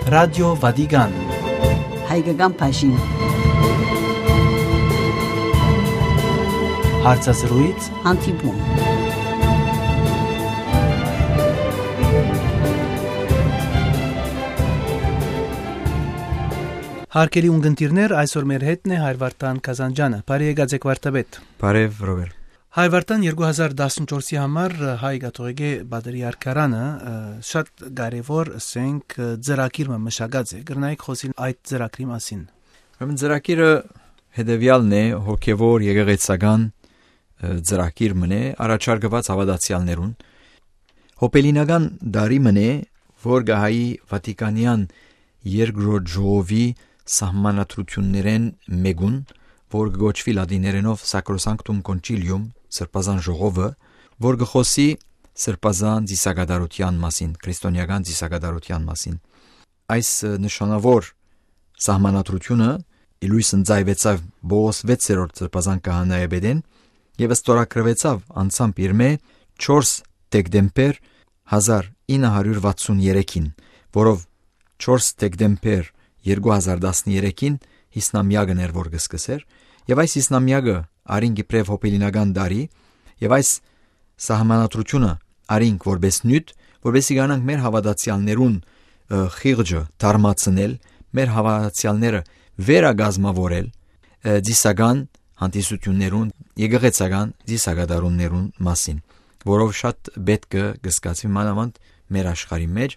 Ռադիո Վատիկան Հայկական փաշին հարցազրույց հանդիպում Հարկելի ունգընտիրներ, այսօր մեր հետն է Հայրվարտան Կազանջանը, բարի եկած վարդապետ։ Բարև Ռոբեր։ Հայրվարտան 2014-ի համար հայ կաթողիկե բادرիարքարանը շատ կարևոր ասենք ծրագիր մշակած է։ Գրնայք խոսիլ այդ ծրագրի մասին։ Ուրեմն ծրագիրը հետևյալն է հոգևոր եկեղեցական ծրագիր մնե առաջարկված հավատացյալներուն հոպելինական դարի մնե որ գահայի վատիկանյան երկրորդ ժողովի սահմանադրություններեն մեգուն, որ գոչվի լատիներենով Sacrosanctum Concilium, սրբազան ժողովը, որ գխոսի սրբազան ծիսակատարության մասին, քրիստոնեական ծիսակատարության մասին։ Այս նշանավոր սահմանադրությունը իլույս ընձայվեցավ Բողոս 6-րդ սրբազան կահանայապետեն եւ ստորագրվեցավ անցամբ իր մե 4 դեկտեմբեր 1963-ին, որով 4 դեկտեմբեր 2013-ին հիսնամյակն էր որ գսկսեր եւ այս հիսնամյակը արին գիպրև հոպելինական դարի եւ այս սահմանադրությունը արինք որպես նյութ որպեսի գանանք մեր հավատացյալներուն խիղճը դարմացնել մեր հավատացյալները վերագազմավորել դիսական հանդիսություններուն եկեղեցական դիսակատարումներուն մասին որով շատ պետք է գսկացվի մանավանդ մեր աշխարհի մեջ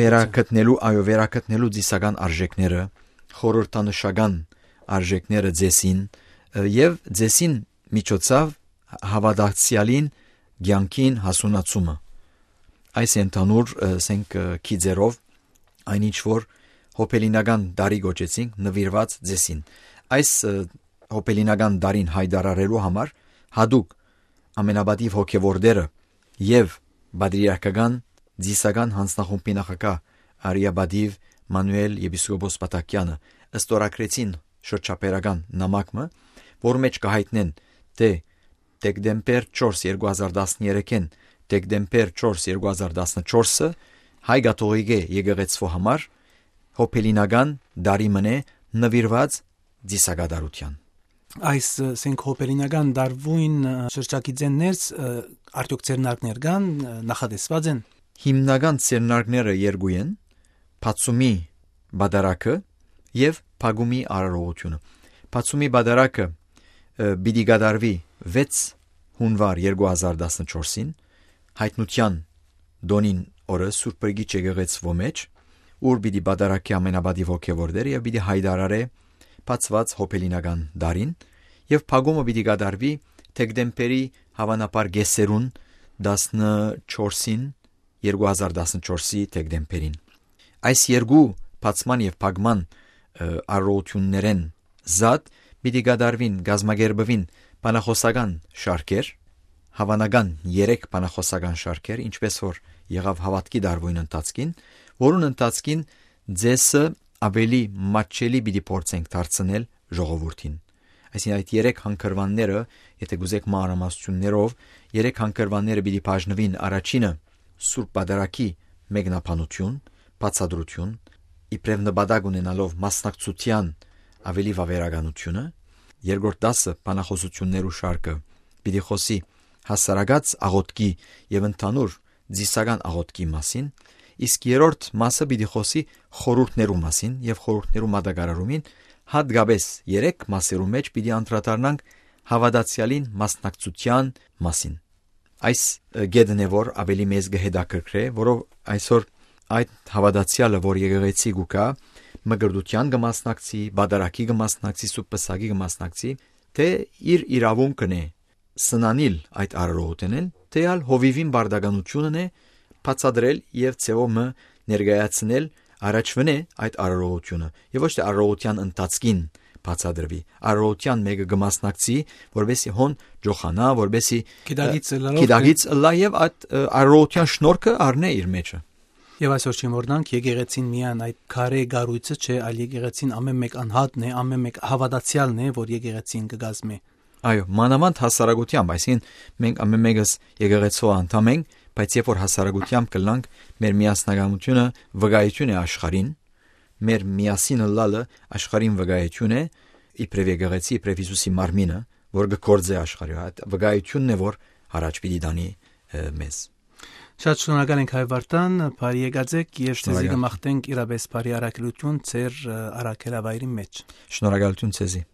վերակտնելու դիսական արժեքները խորհրդանշական արժեքները ձեսին եւ ձեսին միջոցով հավատացյալին ցանկին հասունացումը այս ընդհանուր ասենք քիձերով այնինչ որ հոպելինական դարի գոչեցինք նվիրված ձեսին այս հոպելինական դարին հայտարարելու համար հadouk ամենաբադիվ հոգևորդերը եւ բادرիարքական Ձիսական հանձնախումբի նախագահ Արիաբադիվ Մանուել Եպիսկոպոս Պատակյանը ստորագրեցին շրջապերական նամակը, որ մեջ կհայտնեն թե դեկտեմբեր 4 2013-ին դեկտեմբեր 4 2014-ը հայ կաթողիկե եկեղեցու համար հոպելինական դարի մնե նվիրված ձիսակատարության Այս ասենք հոպելինական դարվույն շրջակիցներս արդյոք ցերնակներ կան նախադեсված են Հիմնական ցերնակները երկու են Փացումի բادرակը եւ Փագումի արարողությունը Փացումի բادرակը պիտի գդարվի 6 հունվար 2014-ին հայտնության դոնին օրը Սուրբ Պրգիչ եկեղեցվո մեջ ուր պիտի բادرակի ամենաբադիվ հոգևորդերը եւ պիտի հայտարարե փացված հոպելինական դարին եւ Փագումը պիտի գդարվի դեկտեմբերի հավանաբար գեսերուն 14-ին 2014-ի դեկտեմբերին այս երկու փացման եւ փագման արարողություններեն զատ պիտի գդարվին գազմագերբվին բանախոսական շարքեր հավանական 3 բանախոսական շարքեր ինչպես որ եղավ հավատքի դարվույն ընթացքին որուն ընթացքին ձեսը ավելի մատչելի պիտի փորձենք դարձնել ժողովրդին այսինքն այդ 3 հանգրվանները եթե գուզեք մանրամասնություններով 3 հանգրվանները պիտի բաժնվին առաջինը Սուրբ բادرակի մեկնաբանություն, բացատրություն, իբրև նպատակ ունենալով մասնակցության ավելի վավերականությունը, երկրորդ դասը բանախոսություններու շարքը պիտի խոսի հասարակած աղոթքի եւ ընդհանուր ձիսական աղոթքի մասին, իսկ երրորդ մասը պիտի խոսի խորհուրդներու մասին եւ խորհուրդներու մատակարարումին հատկապես 3 մասերու մեջ պիտի անդրադառնանք հավատացյալին մասնակցության մասին Այս գեդն է որ ավելի մեծ գհետաքրքրե, որով այսօր այդ հավատացյալը, որ եկեղեցի գուկա, մգրդության կմասնակցի, բادرակի կմասնակցի, սուպսագի կմասնակցի, թե իր իրավունքն է սնանիլ այդ արարողությունն, թե ալ հովիվին բարդականությունն է բացադրել եւ ցեոմը ներկայացնել առաջվնե այդ արարողությունը, եւ ոչ թե արարողության ընթացքին բացադրվի արարողության մեկը կմասնակցի որովհետեւ հոն ջոխանա որովհետեւ կիդագից լա եւ այդ արարողության շնորհքը առնե իր մեջը Եվ այսօր չմոռանանք եկեղեցին միան այդ քարե գառույցը չէ այլ եկեղեցին ամեն մեկ անհատն է ամեն մեկ հավատացյալն է որ եկեղեցին կգազմի Այո մանավանդ հասարակությամբ այսինքն մենք ամեն մեկս եկեղեցու անդամ ենք բայց երբ որ հասարակությամբ կլանք մեր միասնականությունը վկայություն է աշխարհին մեր միասին լալը աշխարհին վկայություն է, իբրև եկեղեցի, իբրև Հիսուսի մարմինը, որ գործե աշխարհի, այդ վկայությունն է, որ առաջ պիտի դանի մեզ։ Շատ շնորհակալ ենք Հայ Վարդան, բարի եկածեք եւ ցեզի կմաղթենք իրապես բարի առաքելություն ձեր առաքելավայրի մեջ։ Շնորհակալություն ցեզի։